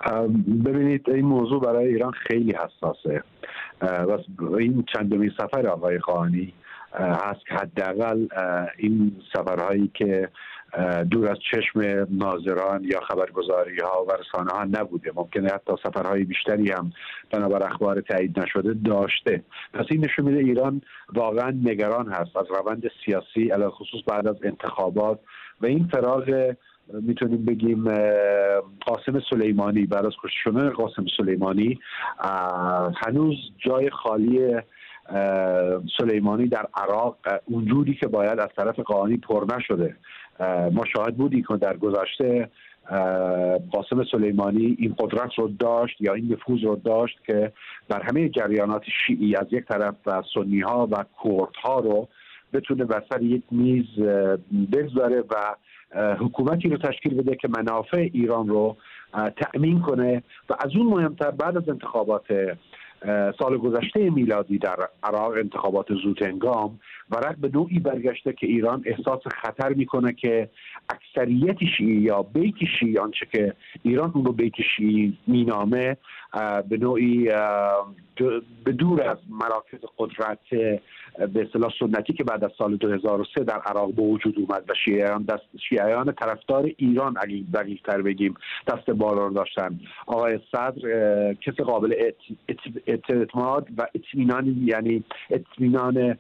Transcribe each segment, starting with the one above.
ببینید این موضوع برای ایران خیلی حساسه و این چندمین سفر آقای قاآنی هست که حداقل این سفرهایی که دور از چشم ناظران یا خبرگزاری ها و رسانه ها نبوده، ممکنه حتی سفرهای بیشتری هم بنابر اخبار تایید نشده داشته. پس این نشون میده ایران واقعا نگران هست از روند سیاسی علی خصوص بعد از انتخابات و این فراغ میتونیم بگیم قاسم سلیمانی. بعد از کشته شدن قاسم سلیمانی هنوز جای خالی سلیمانی در عراق اونجوری که باید از طرف قاآنی پر نشده. ما شاهد بودیم که در گذشته قاسم سلیمانی این قدرت رو داشت یا این نفوذ رو داشت که بر همه جریانات شیعی از یک طرف و سنی ها و کرد ها رو بتونه بر سر یک میز بگذاره و حکومتی رو تشکیل بده که منافع ایران رو تأمین کنه. و از اون مهمتر بعد از انتخابات سال گذشته میلادی در عراق، انتخابات زودهنگام، ورق به نوعی برگشته که ایران احساس خطر میکنه که اکثریت شیعی یا بیت شیعی، آنچه که ایران اون رو بیت شیعی مینامه، به نوعی به دور از مراکز قدرت به اصطلاح سنتی که بعد از سال 2003 در عراق به وجود اومد و شیعیان طرفدار ایران دقیق‌تر بگیم دست بالا داشتن. آقای صدر کسی قابل اعتماد و اطمینان، یعنی اطمینان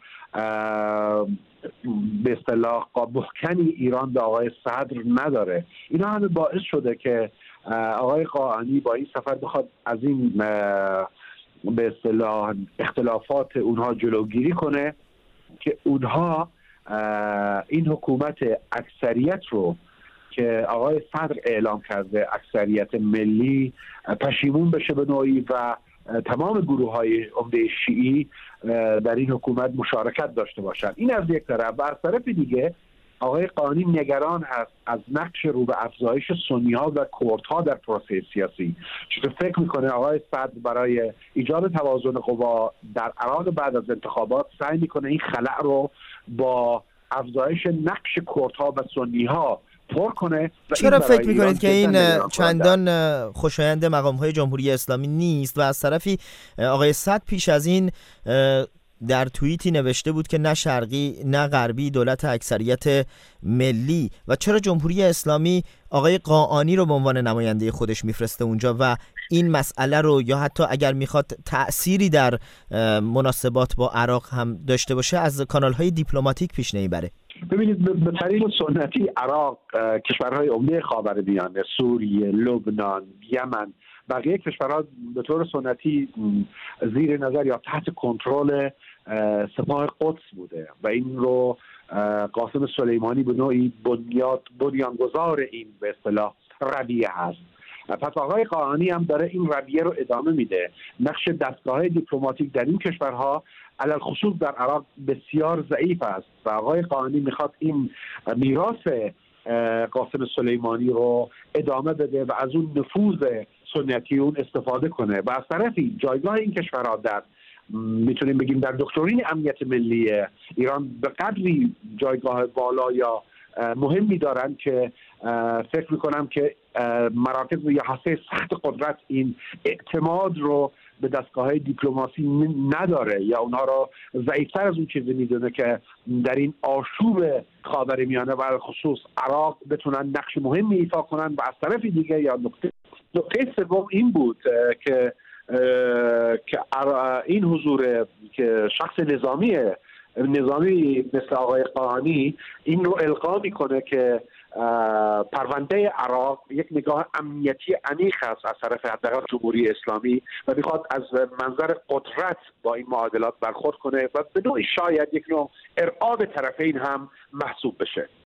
به اصطلاح محکنی ایران به آقای صدر نداره. اینا همه باعث شده که آقای قاآنی با این سفر بخواد از این به اصطلاح اختلافات اونها جلوگیری کنه که اونها این حکومت اکثریت رو که آقای صدر اعلام کرده، اکثریت ملی، پشیمون بشه به نوعی و تمام گروه‌های عمده شیعی در این حکومت مشارکت داشته باشند. این از یک طرف. و از طرف دیگه آقای قاآنی نگران هست از نقش رو به افزایش سنی‌ها و کردها در پروسه سیاسی. چون فکر میکنه آقای صدر برای ایجاد توازن قوا در عراق بعد از انتخابات سعی میکنه این خلأ رو با افزایش نقش کردها و سنی‌ها پر کنه. چرا فکر میکنید که این چندان خوشایند مقام‌های جمهوری اسلامی نیست؟ و از طرفی آقای صدر پیش از این در توییتی نوشته بود که نه شرقی نه غربی، دولت اکثریت ملی. و چرا جمهوری اسلامی آقای قاآنی رو به عنوان نماینده خودش میفرسته اونجا و این مسئله رو، یا حتی اگر میخواد تأثیری در مناسبات با عراق هم داشته باشه، از کانال‌های دیپلماتیک پیش نمیبره؟ ببینید، به طریق سنتی عراق، کشورهای عمده خاورمیانه، سوریه، لبنان، یمن، بقیه کشورها به طور سنتی زیر نظر یا تحت کنترل سپاه قدس بوده و این رو قاسم سلیمانی به نوعی بنیانگذار این به اصطلاح رویه هست. پس آقای قاآنی هم داره این رویه رو ادامه میده. نقش دستگاه دیپلماتیک در این کشورها علل خصوص در عراق بسیار ضعیف است و آقای قاآنی میخواد این میراث قاسم سلیمانی رو ادامه بده و از اون نفوذ سنتی اون استفاده کنه. و از طرفی جایگاه این کشورها در میتونیم بگیم در دکترین امنیت ملی ایران به قدری جایگاه بالا یا مهمی دارن که فکر میکنم که مراکز یا هسته سخت قدرت این اعتماد رو به دستگاه دیپلماسی نداره یا اونها رو ضعیفتر از اون چیزی میدونه که در این آشوب خاورمیانه و خصوص عراق بتونن نقش مهمی ایفا کنن. و از طرف دیگه یا نقطه سوم این بود که این حضور که شخص نظامی مثل آقای قاآنی این رو القا میکنه که پرونده عراق یک نگاه امنیتی عمیق است از طرف حداقل جمهوری اسلامی و میخواد از منظر قدرت با این معادلات برخورد کنه و به نوعی شاید یک نوع ارعاب طرفین هم محسوب بشه.